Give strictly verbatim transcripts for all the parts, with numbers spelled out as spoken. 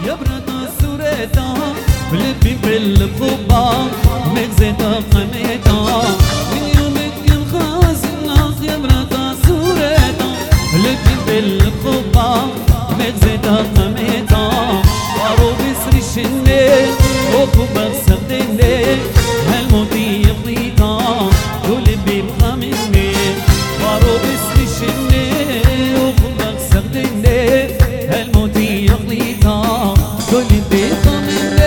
يا برد سوريتا بلبي بالخبا مغزيتا قميتا من يومك الخاص الناس يا برد سوريتا بلبي بالخبا مغزيتا قميتا وارو بسري الشني وخبا سبدني هالموتي يقضيتا ولبي بخامني وارو بسري الشني وخبا سبدني هالموتي يقضيتا ولبي بخامني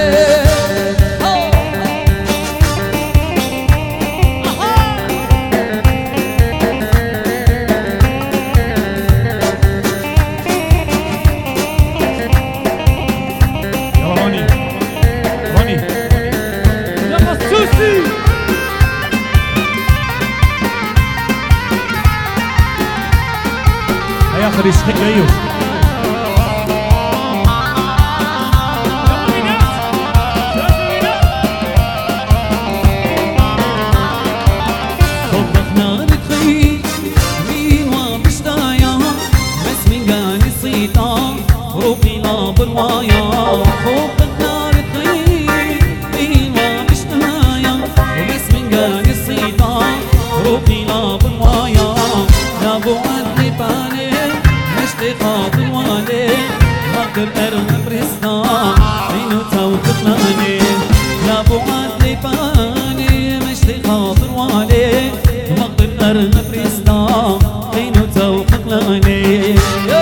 آخر يشتك أيوه طبخنا نتخيل مين وبشتايا بس من قاني صيتا روحي لا بروايا طبخنا نتخيل مين وبشتايا بس من قاني صيتا روحي لا بروايا لا بوعدني باني اشتقاق الوالي مقدر ارغب برستان عينو توقفناني لا بوعد لباني اشتقاق الوالي مقدر ارغب برستان عينو توقفناني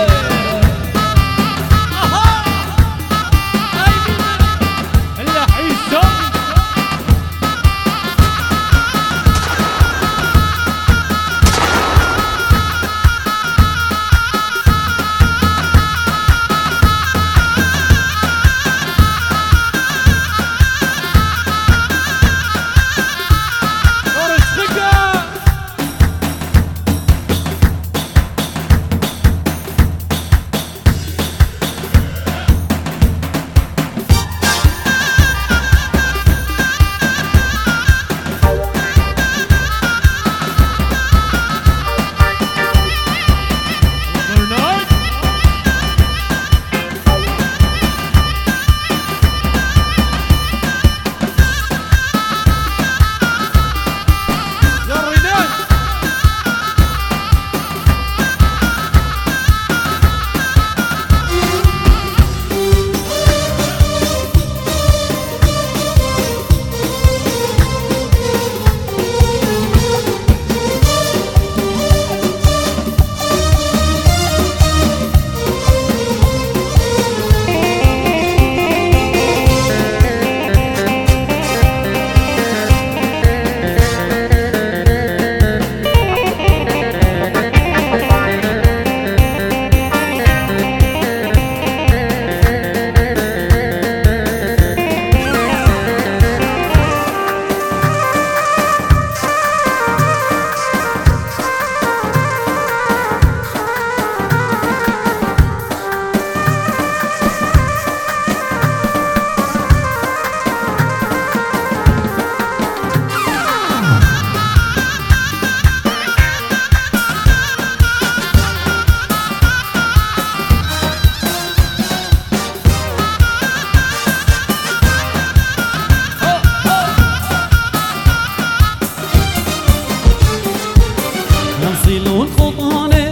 يصلون خطاني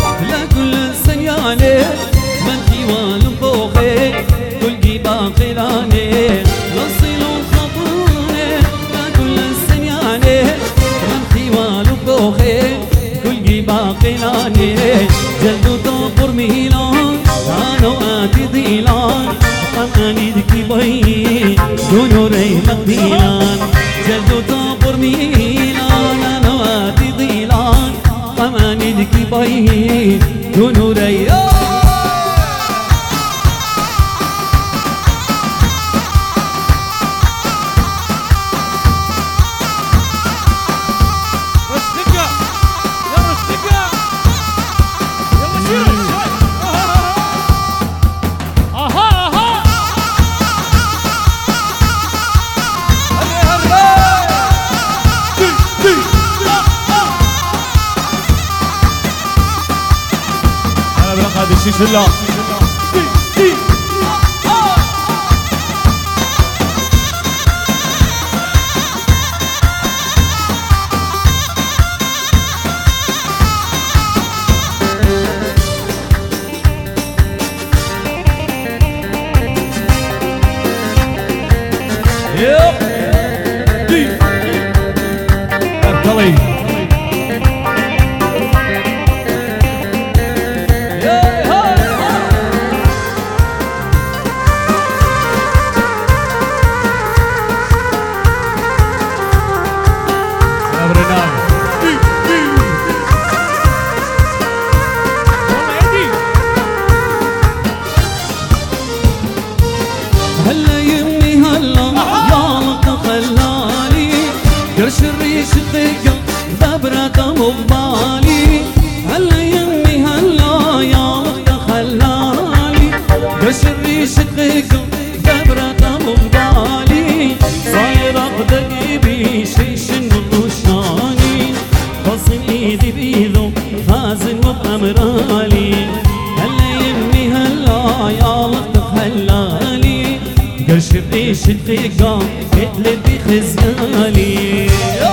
لكل سنياني من ديوان فوقي كل جيبا قلاني يصلون خطاني لكل سنياني من ديوان فوقي كل جيبا قلاني جلدو تطر ميلان أنا آتي ضيلان أماني ذكي بي دونو ري مقديلان جلدو تطر ميلان أنا آتي ضيلان أماني ذكي بي دونو ري الشيش الله يلا هلا يمي هلا يا لك خلاني قرش الريش الثقة دبرة مقبالي هلا يمي هلا يا لك خلاني قرش الريش الثقة دبرة مقبالي صاير اقدق بيشيش النطشاني خصم ايدي بيدو خازن وبأمرالي هلا يمي هلا يا لك خلاني قرش الريش الثقة قتل بخزالي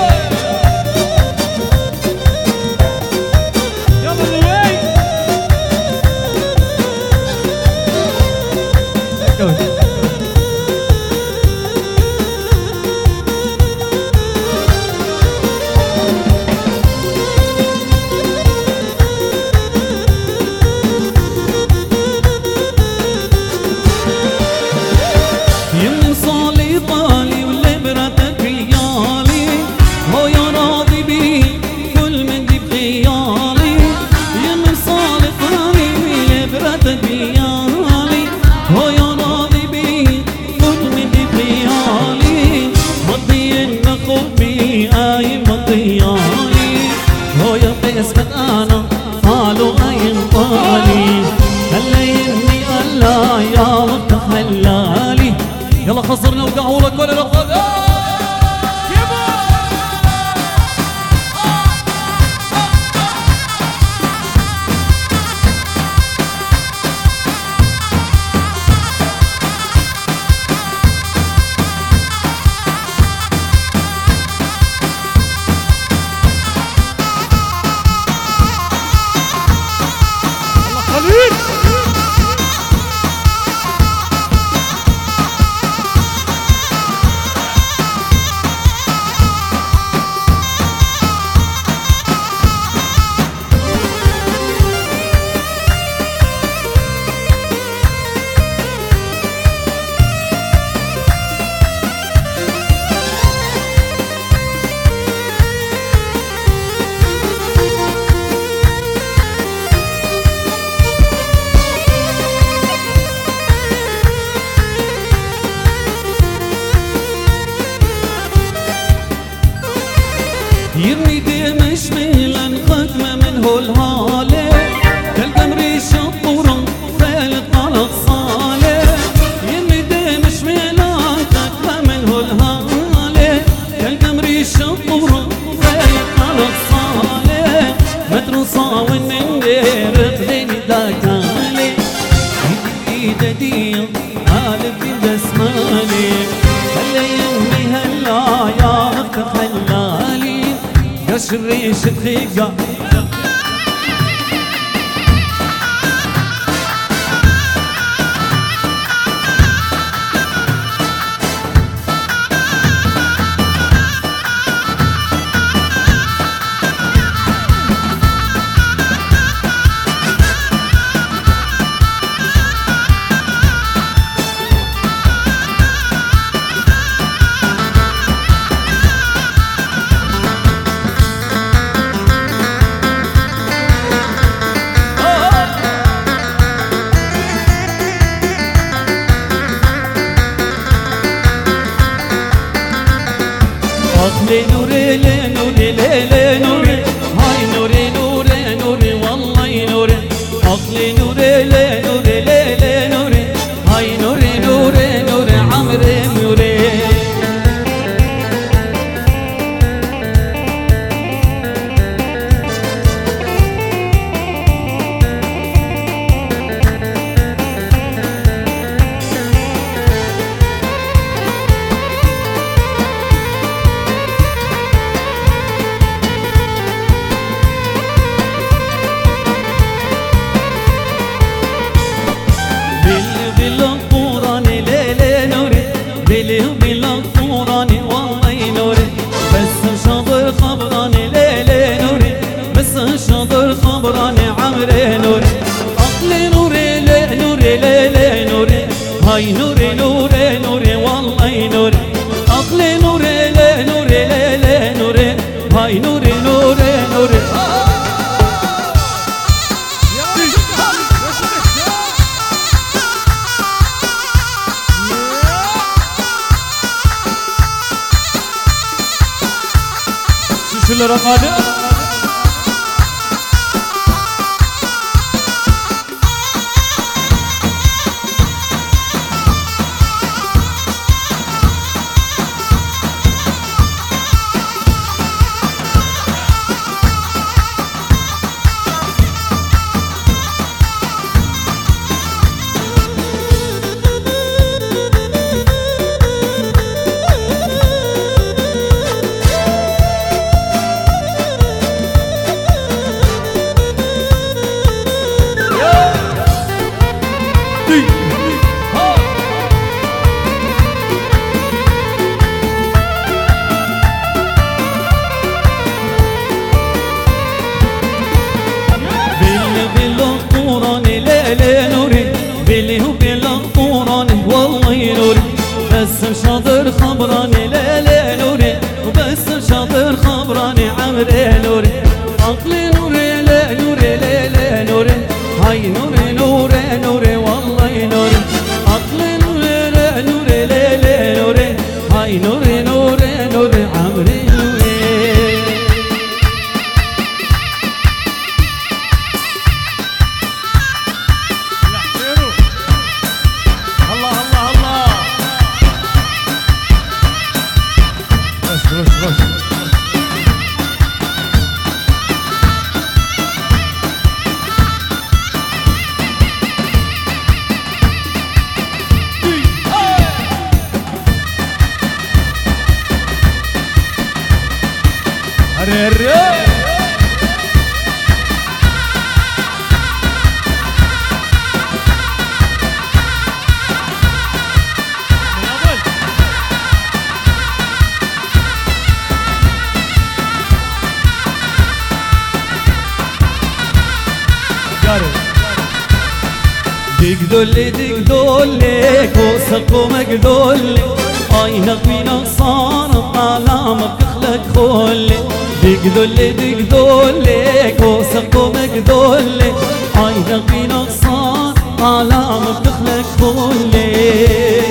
يلا خسرنا وقعورك ولا لا يرمي دمش ميلان ختمة من هو الهالة كالقمر الشطورة فالت طلق صالة يرمي دمش ميلان ختمة من هو الهالة كالقمر الشطورة فالت طلق صالة مدروسة ومن غير خليني داكالي ايدي دي قالب بدسمالي هلا يمي هلا يا اخت خلالي قرش الريش الثقة لي نوري لي نوري لي نوري هاي نوري نوري نوري والله نوري أصلي نوري لي نوري لي نوري هاي نوري نوري نوري عمري نوري هاي نوري نوري نوري والله نوري عقلي نوري لا نوري لا لا نوري هاي نوري نوري نوري شو اللي رفضه بس شاطر خبراني لا لا نوري وبس شاطر خبراني عمري نوري عقلي نوري لا نوري لا لا نوري هاي نوري نوري نوري والله نوري عقلي نوري لا نوري لا لا نوري هاي نوري نوري نوري عمري نوري الله الله الله رش رش أري أري ديك دولي ديك دولي كوسك ومقدولي عينك بينك صار علامك تخلق خولي ديك دولي ديك دولي كوسك ومقدولي عينك بينك صار علامك تخلق خولي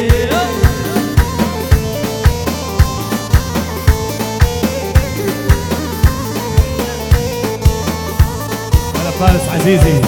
هلا فارس عزيزي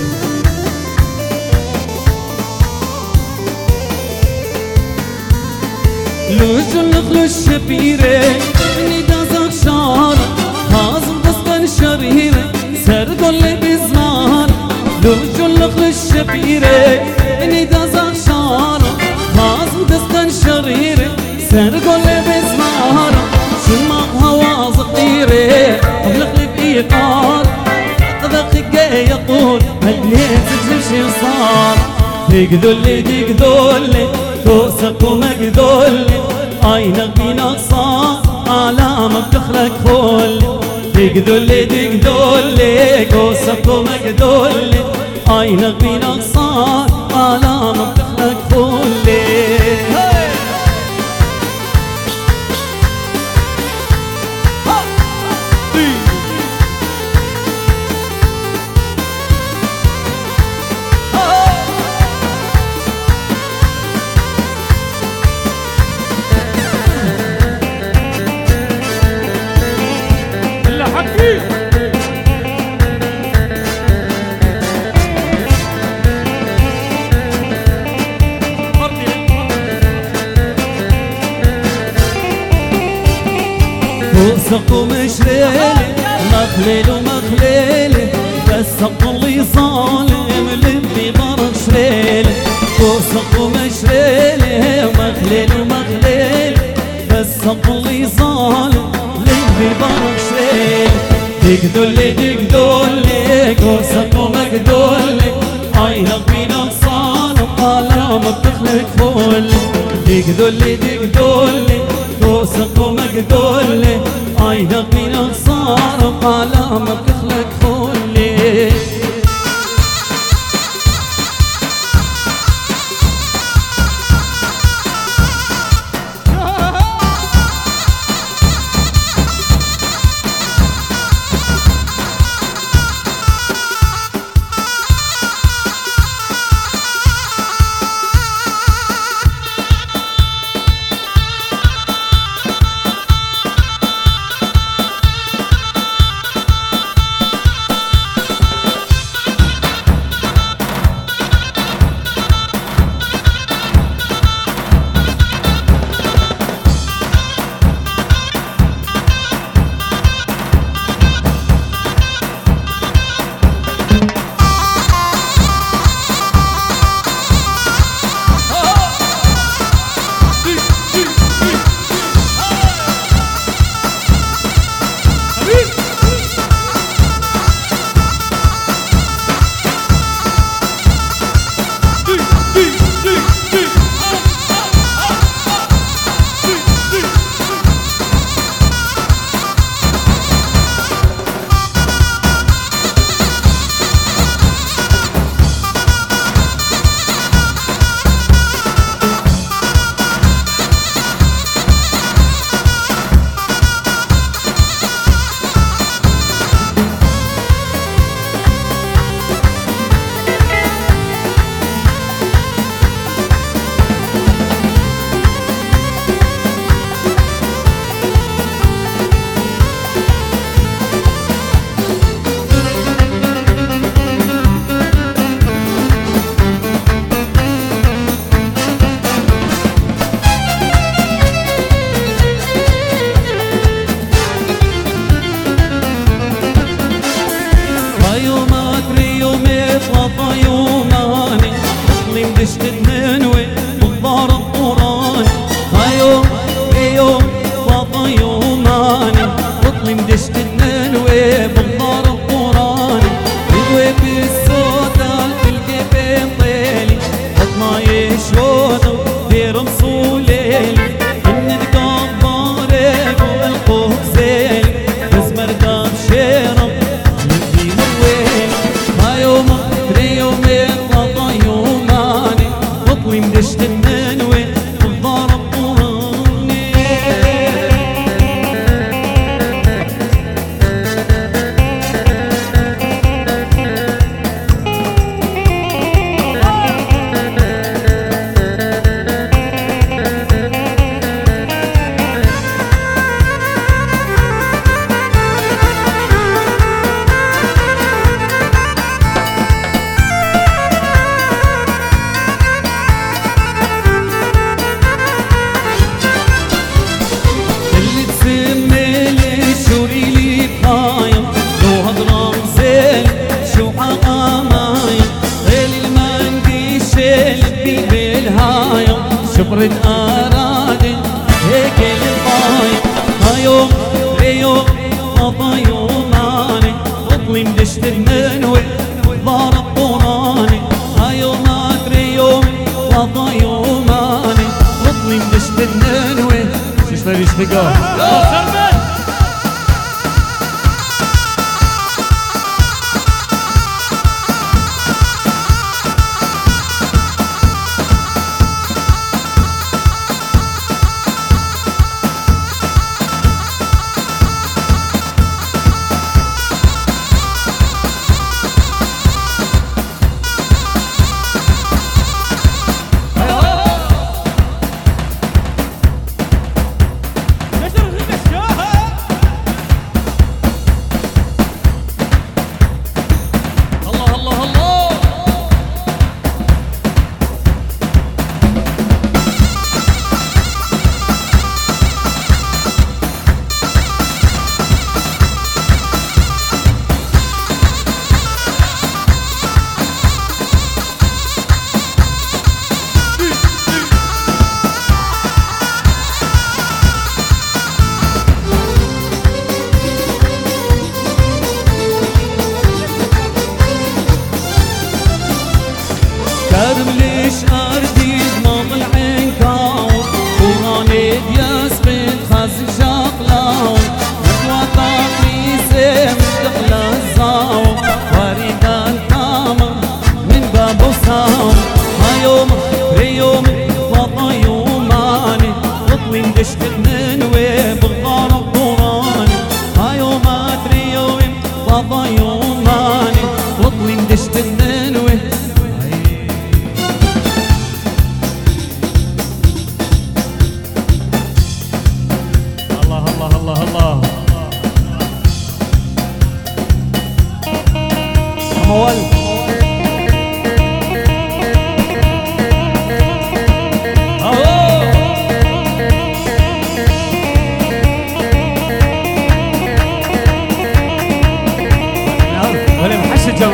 لوجو النخل الشبيرة إني دازك شعر هازم دستان شريرة سرقو اللي بزمان لوجو النخل الشبيرة إني دازك شعر هازم دستان شريرة سرقو اللي بزمان شماق هوا صغيرة أبلغ لي بإيقار أذقك يقول هالليل تجل شي صار ديك دولي ديك دولي كوسك ومقدولي عينك بينك صار علامك تخلق خولي ديك دولي ديك دولي كوسك ومقدولي عينك بينك صار علامك تخلق خولي كوسك ومشريلي مخليل ومخليلي بس اللي ظالم لبي برق شريلي كوسك ومشريلي ومخليل ومخليلي بس اللي ظالم لبي برق شريلي ديك دولي ديك دولي كوسك ومقدولي عينك بينك صار علامك تخلق فولي ديك دولي ديك دولي كوسك ومقدولي عينك بينك صار علامك تخلق فولي شوطه دير مصولين إن تكبرك والقوة زين بس مرقب شيرم يدي وين ما يوم تري يومين قضى يوماني وطلي مدشت من وين والضرب قراني شبرد أرادي هيك الطايم ما يوم ليوم قضى يوماني وطلي مدشت المنوي ضارب قراني ما يوم أدري يوم قضى يوماني وطلي مدشت المنوي شو اشتري اشتقاه كرم ليش أردي ضمام العنكاو وراني دياس بنت خازن شاقلاو وطاق ليسي مدخل الزاو وريدا الكامل من باب وساو ها يوم ريوم وطا يوماني وطوي مدشت المنوي بالغارب قراني ها يوم أدري يوم وطا يوماني وطوي مدشت المنوي الله الله موال ولا محش الجو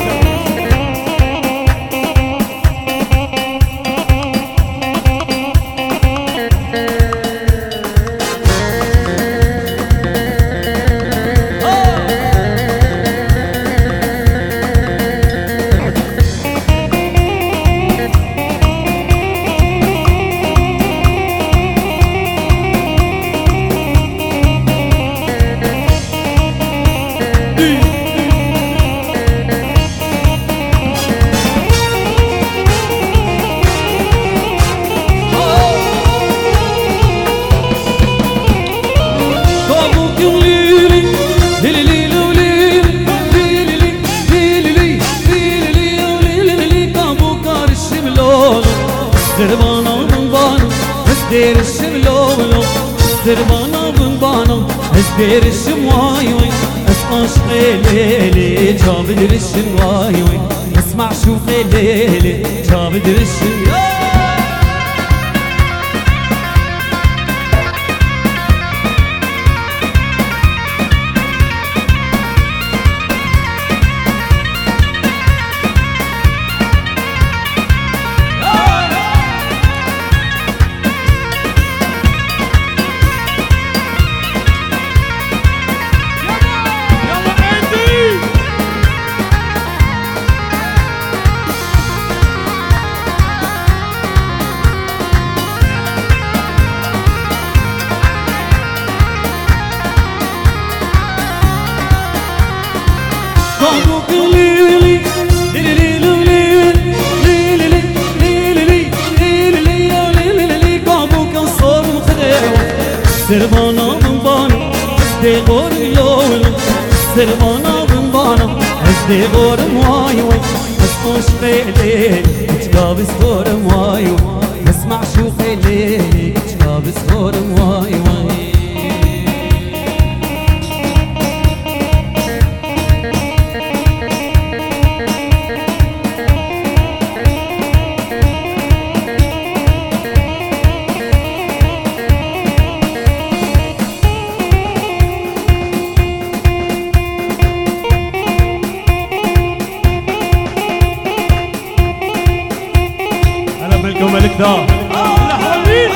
دربانا من بانو ازدير الشملولو دربانا من بانو ازدير الشموايوي اسمع شقيليلي جابدر الشموايوي اسمع شو قيليلي جابدر الشموايوي سربانا من بانا ازدي غور لولو سربانا من بانا ازدي غور مواي وي اسمع شغيلي تقابس غور مواي وي اسمع شو خيلي تقابس غور مواي وي ملك ذا الحبيب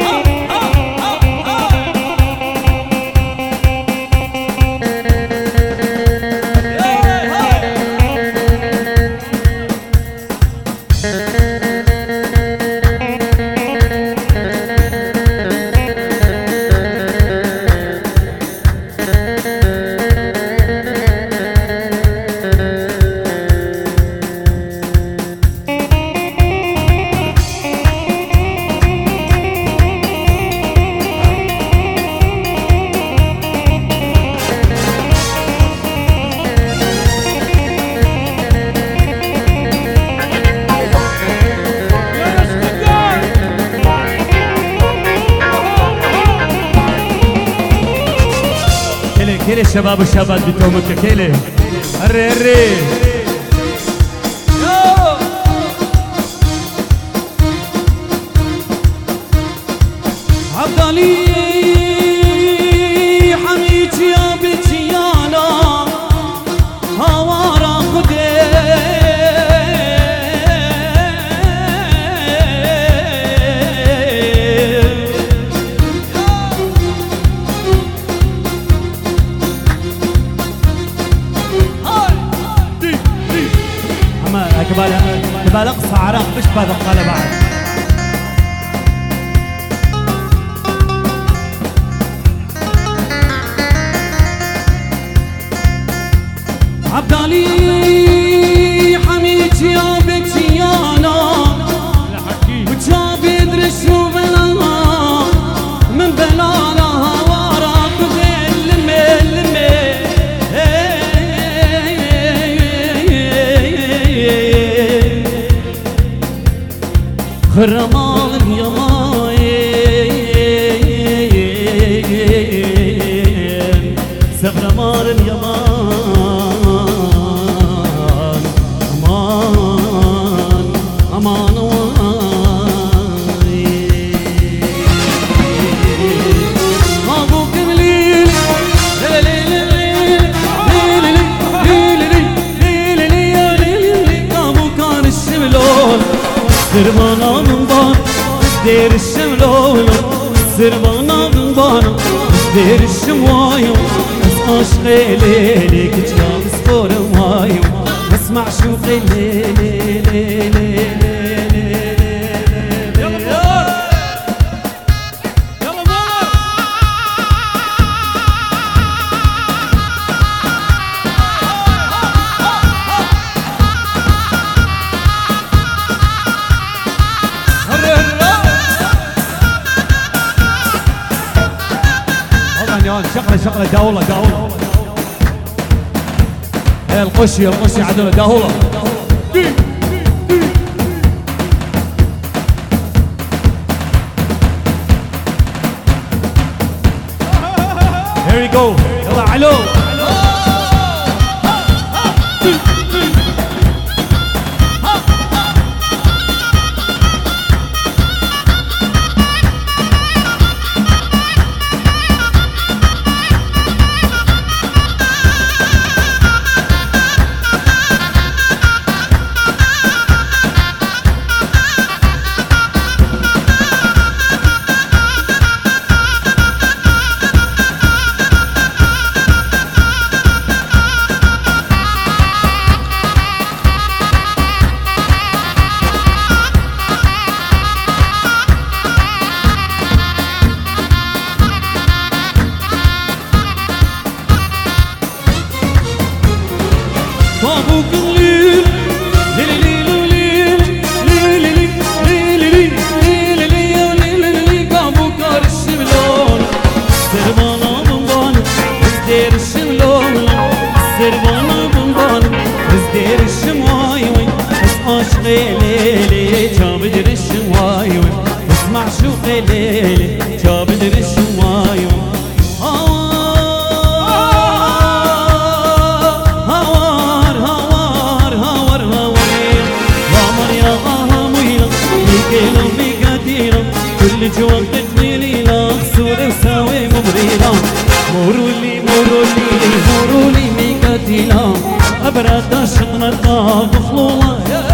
كيلي الشباب والشابات بتومك كيلي هري هري عبدالي حميد يا بتيانا هوارا خدي كبال اقصى عراق مش بهذا القاله بعد عبدالي حميد يا بتيانا وجاب يدرس وبلاها من بلانا هوارا بغير لمي لمي خرمان يا ماي سغرمان يا مان امان امان ابوك مليل ابو كان الشملول سربانا من بان دير الشملول سربانا من بان دير الشموايو اسمع شغيلي ليك تجابس فور موايو اسمع شو خيلي شغله شغله داوله داوله يا القشي يا القشي عدوله داوله Here we go يلا علو ليلي جاب الرشوايو هوار هوار هوار هوار غامر يا غامويلة ميكيلو ميكاتيرا كل جواب تجميلينا سوري وساوي مبريرا مورولي مورولي مورولي ميكاتيلا أبرد شطنا الطاق فلولا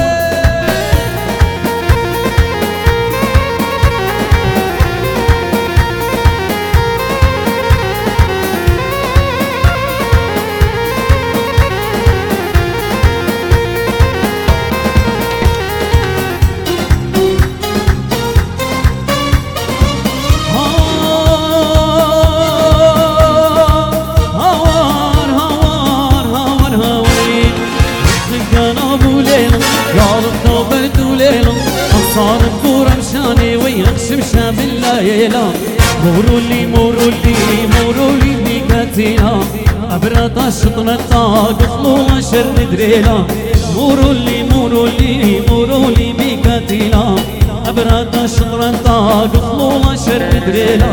صار الكورة مشاني ويغشم شاب الليلة مورولي مورولي مورولي ميكاتيلا أبرد شطنا الطاق فلولا شر دريلا مورولي مورولي مورولي ميكاتيلا أبرد شطنا الطاق فلولا شر دريلا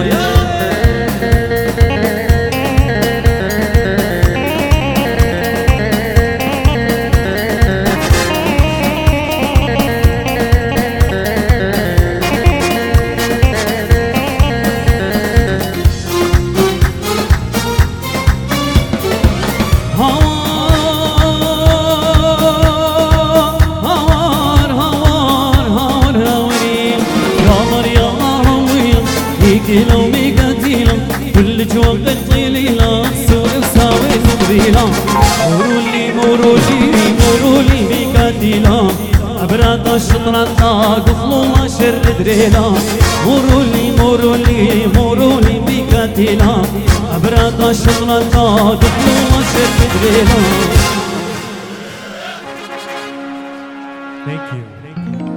كيلو ميكاتيلا كل جواب طيليلا سوري وساوي مبريلا مورولي مورولي مورولي ميكاتيلا أبرد شطنا الطاق فلولا شر دريلا مورولي مورولي مورولي ميكاتيلا أبرد شطنا الطاق فلولا شر دريلا. Thank you. Thank you.